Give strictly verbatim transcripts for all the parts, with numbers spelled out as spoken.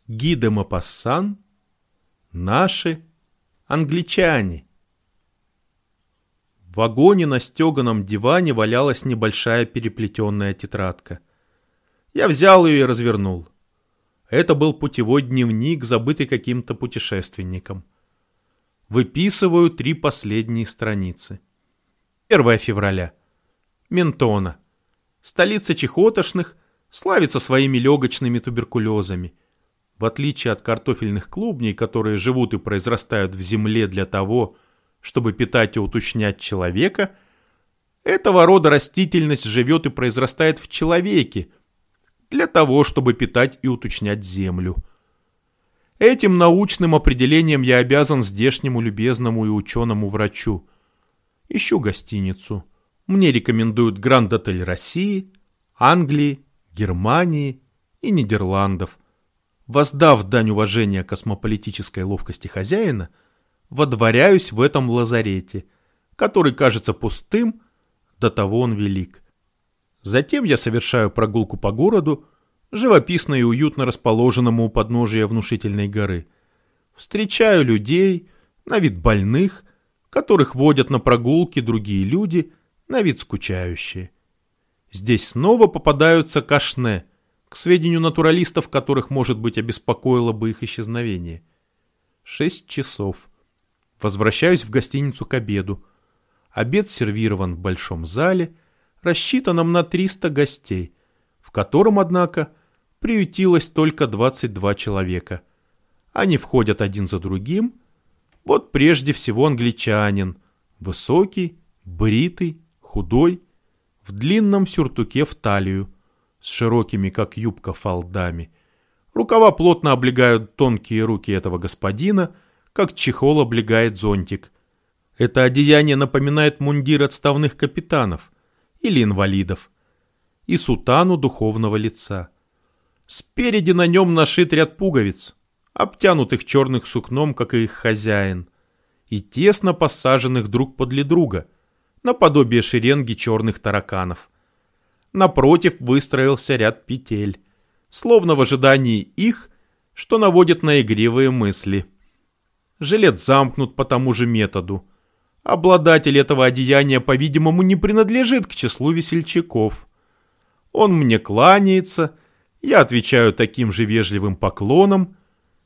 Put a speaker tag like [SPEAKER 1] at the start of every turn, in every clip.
[SPEAKER 1] Ги де Мопассан, наши англичане. В вагоне на стеганом диване валялась небольшая переплетенная тетрадка. Я взял ее и развернул. Это был путевой дневник, забытый каким-то путешественником. Выписываю три последние страницы. первое февраля. Ментона. Столица чехотошных, славится своими легочными туберкулезами. В отличие от картофельных клубней, которые живут и произрастают в земле для того, чтобы питать и уточнять человека, этого рода растительность живет и произрастает в человеке, для того, чтобы питать и уточнять землю. Этим научным определением я обязан здешнему любезному и ученому врачу. Ищу гостиницу. Мне рекомендуют Гранд-отель России, Англии, Германии и Нидерландов. Воздав дань уважения космополитической ловкости хозяина, водворяюсь в этом лазарете, который кажется пустым, до того он велик. Затем я совершаю прогулку по городу, живописно и уютно расположенному у подножия внушительной горы. Встречаю людей, на вид больных, которых водят на прогулки другие люди, на вид скучающие. Здесь снова попадаются кашне, к сведению натуралистов, которых, может быть, обеспокоило бы их исчезновение. Шесть часов. Возвращаюсь в гостиницу к обеду. Обед сервирован в большом зале, рассчитанном на триста гостей, в котором, однако, приютилось только двадцать два человека. Они входят один за другим. Вот прежде всего англичанин, высокий, бритый, худой, в длинном сюртуке в талию, с широкими, как юбка, фалдами. Рукава плотно облегают тонкие руки этого господина, как чехол облегает зонтик. Это одеяние напоминает мундир отставных капитанов или инвалидов и сутану духовного лица. Спереди на нем нашит ряд пуговиц, обтянутых черных сукном, как и их хозяин, и тесно посаженных друг подле друга, наподобие шеренги черных тараканов. Напротив выстроился ряд петель, словно в ожидании их, что наводит на игривые мысли. Жилет замкнут по тому же методу. Обладатель этого одеяния, по-видимому, не принадлежит к числу весельчаков. Он мне кланяется, я отвечаю таким же вежливым поклоном.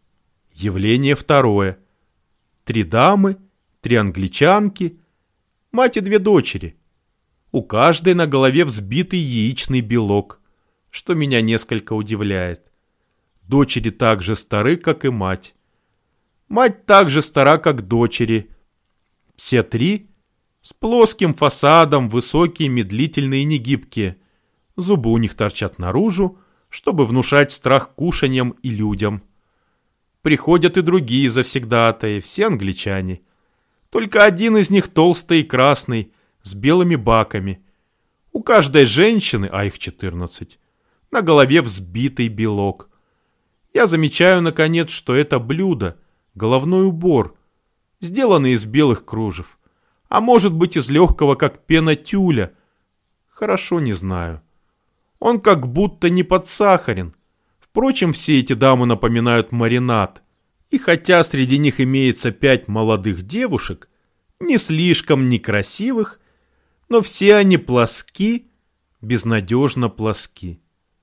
[SPEAKER 1] Явление второе. Три дамы, три англичанки, мать и две дочери. У каждой на голове взбитый яичный белок, что меня несколько удивляет. Дочери так же стары, как и мать. Мать так же стара, как дочери. Все три с плоским фасадом, высокие, медлительные и негибкие. Зубы у них торчат наружу, чтобы внушать страх кушаньям и людям. Приходят и другие завсегдатаи, все англичане. Только один из них толстый и красный, с белыми баками. У каждой женщины, а их четырнадцать, на голове взбитый белок. Я замечаю, наконец, что это блюдо, головной убор, сделанный из белых кружев, а может быть из легкого, как пена тюля. Хорошо не знаю. Он как будто не подсахарен. Впрочем, все эти дамы напоминают маринад. И хотя среди них имеется пять молодых девушек, не слишком некрасивых, но все они плоски, безнадежно плоски.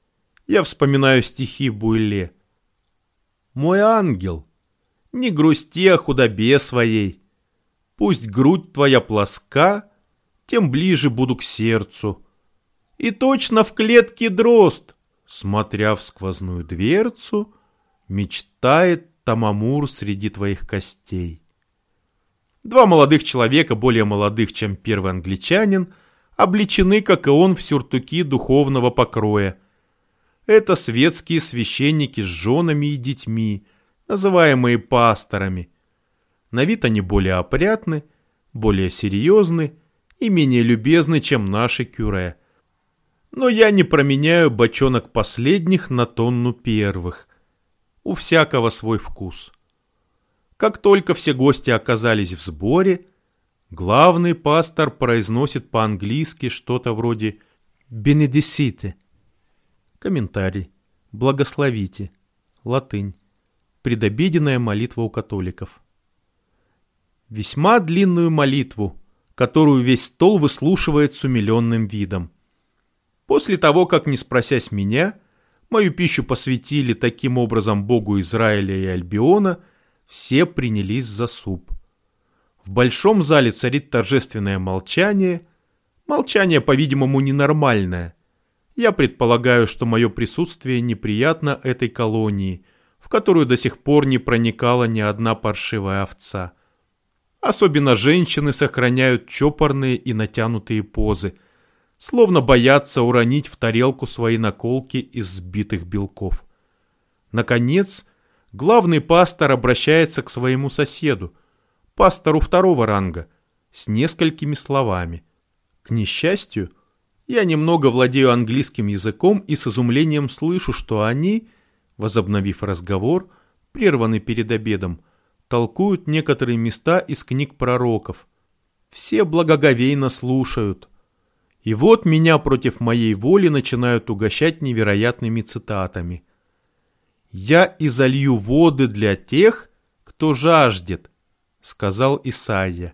[SPEAKER 1] Я вспоминаю стихи Буйле. «Мой ангел, не грусти о худобе своей. Пусть грудь твоя плоска, тем ближе буду к сердцу. И точно в клетке дрозд, смотря в сквозную дверцу, мечтает там амур среди твоих костей». Два молодых человека, более молодых, чем первый англичанин, облечены, как и он, в сюртуки духовного покроя. Это светские священники с женами и детьми, называемые пасторами. На вид они более опрятны, более серьезны и менее любезны, чем наши кюре. Но я не променяю бочонок последних на тонну первых. У всякого свой вкус. Как только все гости оказались в сборе, главный пастор произносит по-английски что-то вроде «бенедисите». Комментарий. Благословите. Латынь. Предобеденная молитва у католиков. Весьма длинную молитву, которую весь стол выслушивает с умиленным видом. После того, как, не спросясь меня, мою пищу посвятили таким образом Богу Израиля и Альбиона, все принялись за суп. В большом зале царит торжественное молчание. Молчание, по-видимому, ненормальное. Я предполагаю, что мое присутствие неприятно этой колонии, в которую до сих пор не проникала ни одна паршивая овца. Особенно женщины сохраняют чопорные и натянутые позы, словно боятся уронить в тарелку свои наколки из сбитых белков. Наконец, главный пастор обращается к своему соседу, пастору второго ранга, с несколькими словами. К несчастью, я немного владею английским языком и с изумлением слышу, что они, возобновив разговор, прерванный перед обедом, толкуют некоторые места из книг пророков. Все благоговейно слушают. И вот меня против моей воли начинают угощать невероятными цитатами. «Я изолью воды для тех, кто жаждет», — сказал Исайя.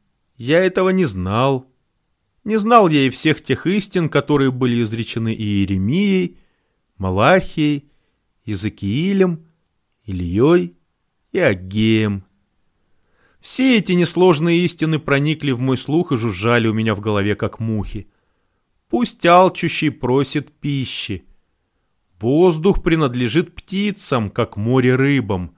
[SPEAKER 1] Я этого не знал. Не знал я и всех тех истин, которые были изречены Иеремией, Малахией, Иезекиилем, Ильей и Аггеем. Все эти несложные истины проникли в мой слух и жужжали у меня в голове, как мухи. Пусть алчущий просит пищи. Воздух принадлежит птицам, как море рыбам.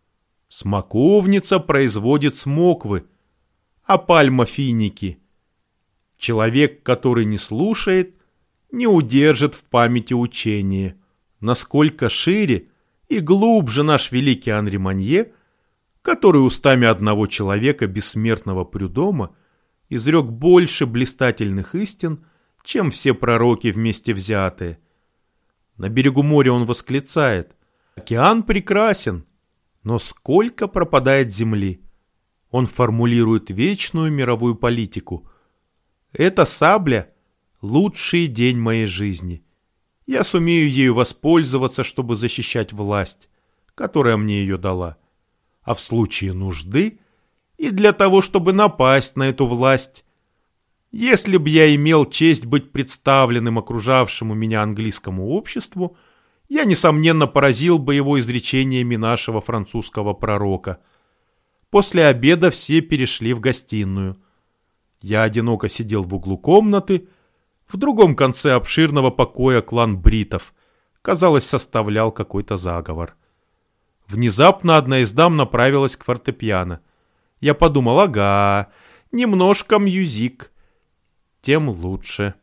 [SPEAKER 1] Смоковница производит смоквы, а пальма финики. Человек, который не слушает, не удержит в памяти учение. Насколько шире и глубже наш великий Анри Манье, который устами одного человека, бессмертного Прюдома, изрек больше блистательных истин, чем все пророки вместе взятые. На берегу моря он восклицает: «Океан прекрасен, но сколько пропадает земли!» Он формулирует вечную мировую политику. «Эта сабля — лучший день моей жизни. Я сумею ею воспользоваться, чтобы защищать власть, которая мне ее дала. А в случае нужды и для того, чтобы напасть на эту власть. Если б я имел честь быть представленным окружавшему меня английскому обществу, я, несомненно, поразил бы его изречениями нашего французского пророка. После обеда все перешли в гостиную. Я одиноко сидел в углу комнаты. В другом конце обширного покоя клан бритов, казалось, составлял какой-то заговор. Внезапно одна из дам направилась к фортепиано. Я подумал: ага, немножко мьюзик. Тем лучше.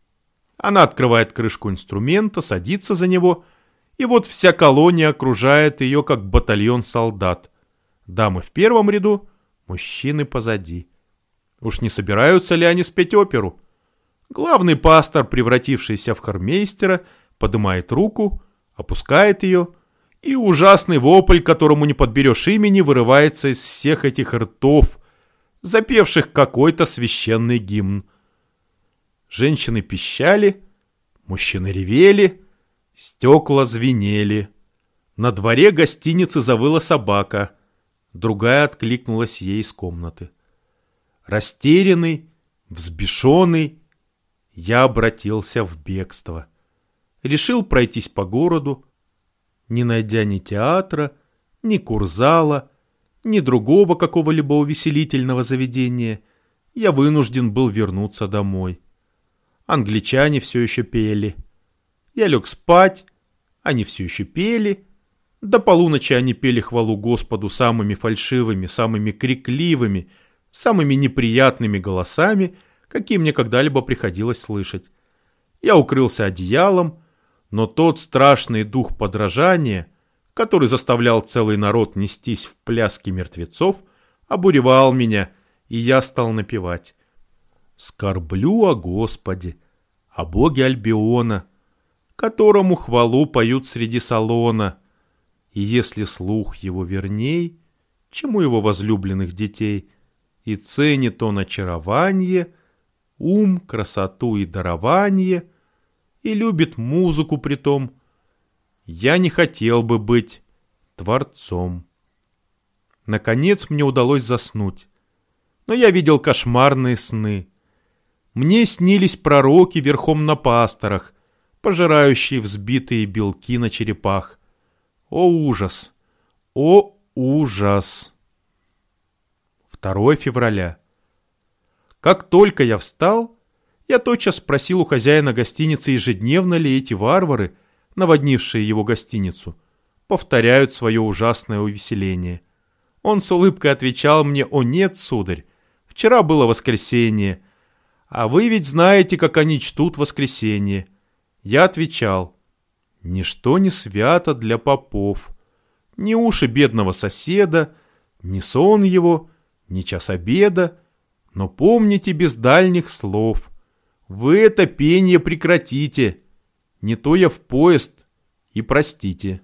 [SPEAKER 1] Она открывает крышку инструмента, садится за него, и вот вся колония окружает ее, как батальон солдат. Дамы в первом ряду, мужчины позади. Уж не собираются ли они спеть оперу? Главный пастор, превратившийся в хормейстера, поднимает руку, опускает ее, и ужасный вопль, которому не подберешь имени, вырывается из всех этих ртов, запевших какой-то священный гимн. Женщины пищали, мужчины ревели, стекла звенели. На дворе гостиницы завыла собака, другая откликнулась ей из комнаты. Растерянный, взбешенный, я обратился в бегство. Решил пройтись по городу, не найдя ни театра, ни курзала, ни другого какого-либо увеселительного заведения, я вынужден был вернуться домой. Англичане все еще пели. Я лег спать, они все еще пели. До полуночи они пели хвалу Господу самыми фальшивыми, самыми крикливыми, самыми неприятными голосами, какие мне когда-либо приходилось слышать. Я укрылся одеялом, но тот страшный дух подражания, который заставлял целый народ нестись в пляски мертвецов, обуревал меня, и я стал напевать: «Скорблю о Господе, о Боге Альбиона, которому хвалу поют среди салона, и если слух его верней, чему его возлюбленных детей, и ценит он очарование, ум, красоту и дарование, и любит музыку притом, Я не хотел бы быть творцом. Наконец мне удалось заснуть. Но я видел кошмарные сны. Мне снились пророки верхом на пасторах, пожирающие взбитые белки на черепах. О ужас! О ужас! второе февраля. Как только я встал, я тотчас спросил у хозяина гостиницы, ежедневно ли эти варвары, наводнившие его гостиницу, повторяют свое ужасное увеселение. Он с улыбкой отвечал мне: «О нет, сударь, вчера было воскресенье, а вы ведь знаете, как они чтут воскресенье». Я отвечал: «Ничто не свято для попов, ни уши бедного соседа, ни сон его, ни час обеда, но помните без дальних слов, вы это пение прекратите, не то я в поезд, и простите».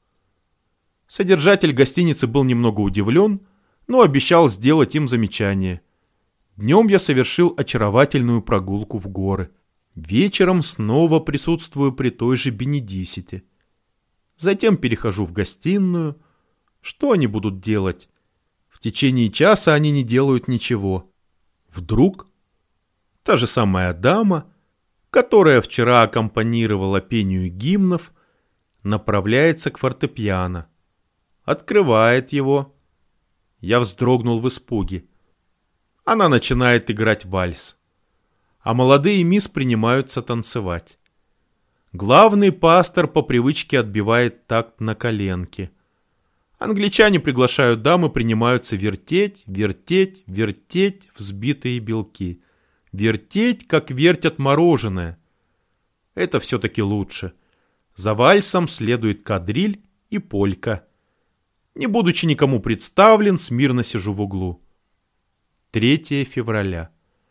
[SPEAKER 1] Содержатель гостиницы был немного удивлен, но обещал сделать им замечание. Днем я совершил очаровательную прогулку в горы. Вечером снова присутствую при той же Бенедисите. Затем перехожу в гостиную. Что они будут делать? В течение часа они не делают ничего. Вдруг та же самая дама, которая вчера аккомпанировала пению гимнов, направляется к фортепиано. Открывает его. Я вздрогнул в испуге. Она начинает играть вальс, а молодые мисс принимаются танцевать. Главный пастор по привычке отбивает такт на коленке. Англичане приглашают дам и принимаются вертеть, вертеть, вертеть взбитые белки. Вертеть, как вертят мороженое. Это все-таки лучше. За вальсом следует кадриль и полька. Не будучи никому представлен, смирно сижу в углу. третье февраля.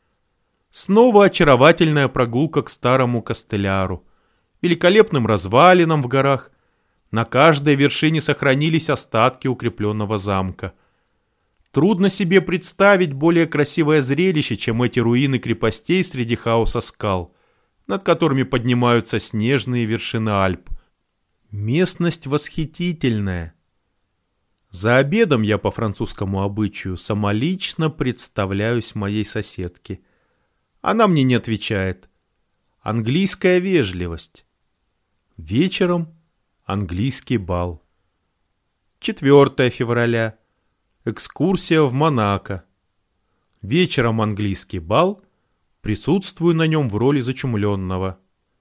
[SPEAKER 1] Снова очаровательная прогулка к старому Кастеляру, великолепным развалинам в горах. На каждой вершине сохранились остатки укрепленного замка. Трудно себе представить более красивое зрелище, чем эти руины крепостей среди хаоса скал, над которыми поднимаются снежные вершины Альп. Местность восхитительная. За обедом я по французскому обычаю самолично представляюсь моей соседке. Она мне не отвечает. Английская вежливость. Вечером английский бал. четвёртое февраля. Экскурсия в Монако. Вечером английский бал. Присутствую на нем в роли зачумленного.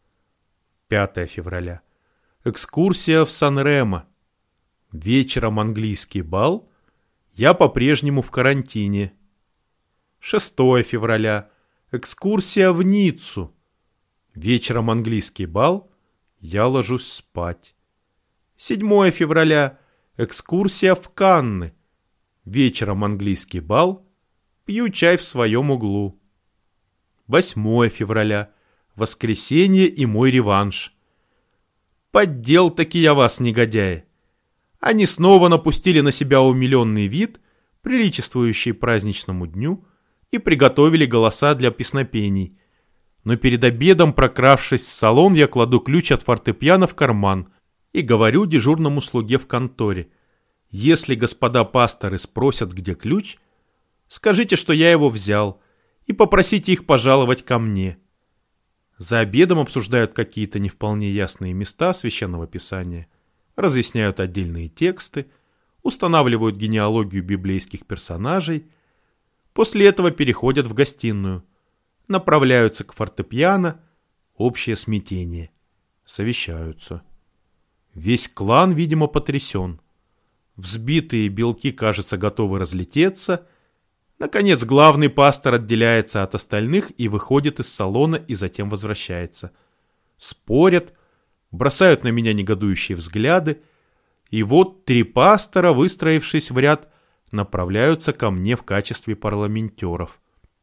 [SPEAKER 1] пятое февраля. Экскурсия в Сан-Ремо. Вечером английский бал. Я по-прежнему в карантине. шестое февраля. Экскурсия в Ниццу. Вечером английский бал. Я ложусь спать. седьмое февраля. Экскурсия в Канны. Вечером английский бал. Пью чай в своем углу. восьмое февраля. Воскресенье и мой реванш. Поддел-таки я вас, негодяи. Они снова напустили на себя умиленный вид, приличествующий праздничному дню, и приготовили голоса для песнопений. Но перед обедом, прокравшись в салон, я кладу ключ от фортепиано в карман и говорю дежурному слуге в конторе: если господа пасторы спросят, где ключ, скажите, что я его взял, и попросите их пожаловать ко мне. За обедом обсуждают какие-то не вполне ясные места священного писания, разъясняют отдельные тексты, устанавливают генеалогию библейских персонажей. После этого переходят в гостиную, направляются к фортепиано, общее смятение, совещаются. Весь клан, видимо, потрясен. Взбитые белки, кажется, готовы разлететься. Наконец, главный пастор отделяется от остальных и выходит из салона, и затем возвращается. Спорят, бросают на меня негодующие взгляды, и вот три пастора, выстроившись в ряд, направляются ко мне в качестве парламентеров.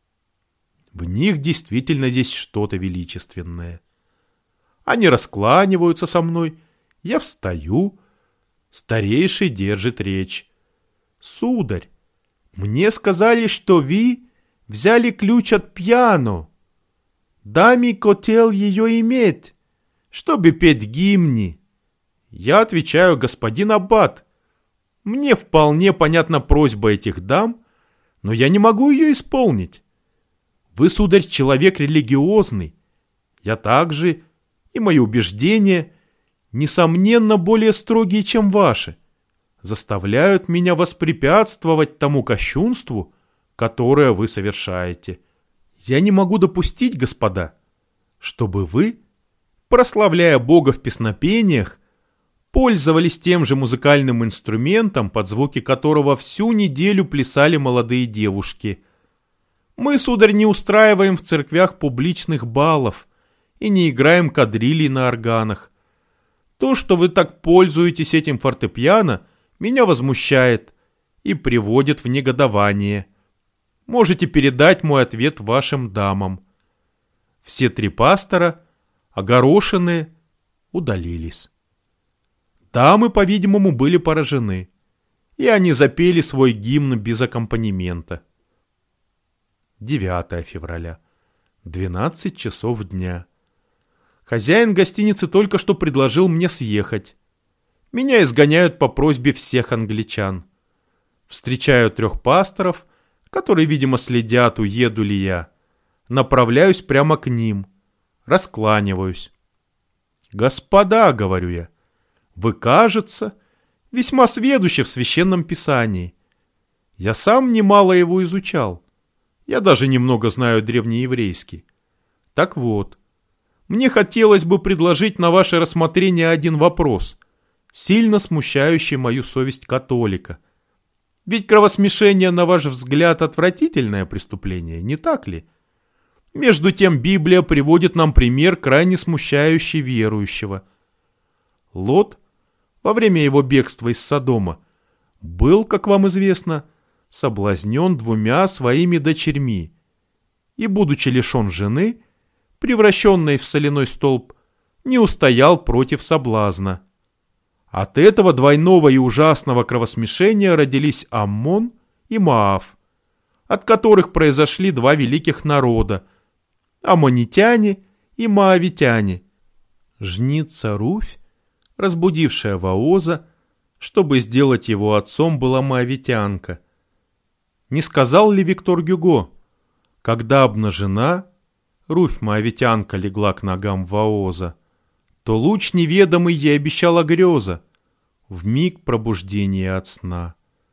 [SPEAKER 1] В них действительно есть что-то величественное. Они раскланиваются со мной, я встаю, старейший держит речь. «Сударь, мне сказали, что вы взяли ключ от пьяно. Даме хотел ее иметь, чтобы петь гимны. Я отвечаю: господин аббат, мне вполне понятна просьба этих дам, но я не могу ее исполнить. Вы, сударь, человек религиозный. Я также, и мои убеждения, несомненно, более строгие, чем ваши, заставляют меня воспрепятствовать тому кощунству, которое вы совершаете. Я не могу допустить, господа, чтобы вы, прославляя Бога в песнопениях, пользовались тем же музыкальным инструментом, под звуки которого всю неделю плясали молодые девушки. Мы, сударь, не устраиваем в церквях публичных балов и не играем кадрилей на органах. То, что вы так пользуетесь этим фортепиано, меня возмущает и приводит в негодование. Можете передать мой ответ вашим дамам». Все три пастора, огорошенные, удалились. Дамы, по-видимому, были поражены, и они запели свой гимн без аккомпанемента. девятое февраля. двенадцать часов дня. Хозяин гостиницы только что предложил мне съехать. Меня изгоняют по просьбе всех англичан. Встречаю трех пасторов, которые, видимо, следят, уеду ли я. Направляюсь прямо к ним. Раскланиваюсь. «Господа», — говорю я, — «вы, кажется, весьма сведущи в священном писании. Я сам немало его изучал. Я даже немного знаю древнееврейский. Так вот, мне хотелось бы предложить на ваше рассмотрение один вопрос, сильно смущающий мою совесть католика. Ведь кровосмешение, на ваш взгляд, отвратительное преступление, не так ли? Между тем Библия приводит нам пример, крайне смущающий верующего. Лот во время его бегства из Содома был, как вам известно, соблазнен двумя своими дочерьми и, будучи лишен жены, превращенный в соляной столб, не устоял против соблазна. От этого двойного и ужасного кровосмешения родились Аммон и Моав, от которых произошли два великих народа – аммонитяне и моавитяне. Жница Руфь, разбудившая Вооза, чтобы сделать его отцом, была моавитянка. Не сказал ли Виктор Гюго: когда обнажена, Руфь моавитянка легла к ногам Вооза, то луч неведомый ей обещала греза, вмиг пробуждения от сна.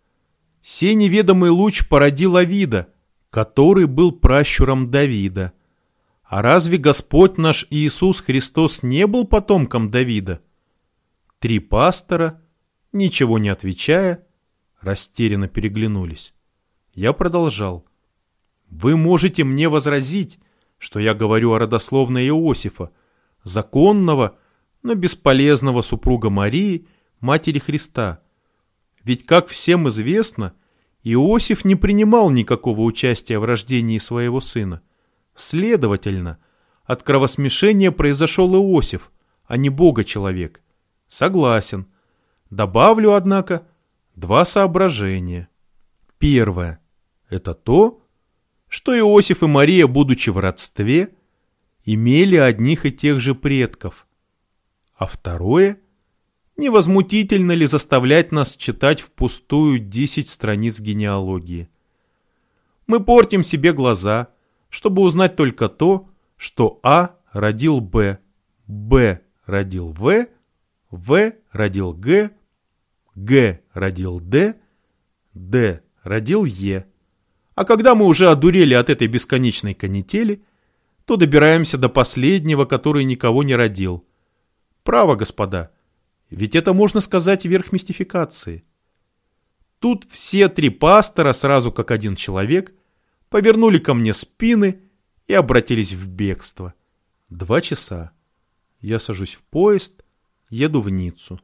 [SPEAKER 1] Сей неведомый луч породил Авида, который был пращуром Давида. А разве Господь наш Иисус Христос не был потомком Давида? Три пастора, ничего не отвечая, растерянно переглянулись. Я продолжал. Вы можете мне возразить, что я говорю о родословной Иосифа, законного, но бесполезного супруга Марии, матери Христа. Ведь, как всем известно, Иосиф не принимал никакого участия в рождении своего сына. Следовательно, от кровосмешения произошел Иосиф, а не Бога-человек. Согласен. Добавлю, однако, два соображения. Первое – это то, что Иосиф и Мария, будучи в родстве, имели одних и тех же предков. А второе – невозмутительно ли заставлять нас читать впустую десять страниц генеалогии? Мы портим себе глаза, чтобы узнать только то, что А родил Б, Б родил В, В родил Г, Г родил Д, Д родил Е. А когда мы уже одурели от этой бесконечной канители, то добираемся до последнего, который никого не родил. Право, господа, ведь это, можно сказать, верх мистификации. Тут все три пастора, сразу как один человек, повернули ко мне спины и обратились в бегство. Два часа. Я сажусь в поезд, еду в Ниццу.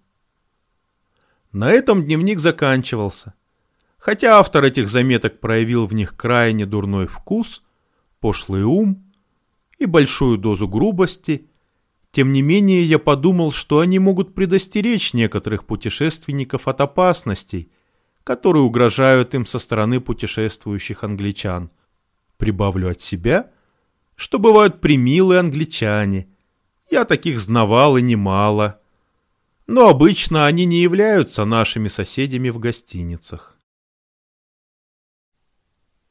[SPEAKER 1] На этом дневник заканчивался. Хотя автор этих заметок проявил в них крайне дурной вкус, пошлый ум и большую дозу грубости, тем не менее я подумал, что они могут предостеречь некоторых путешественников от опасностей, которые угрожают им со стороны путешествующих англичан. Прибавлю от себя, что бывают премилые англичане. Я таких знавал и немало. Но обычно они не являются нашими соседями в гостиницах.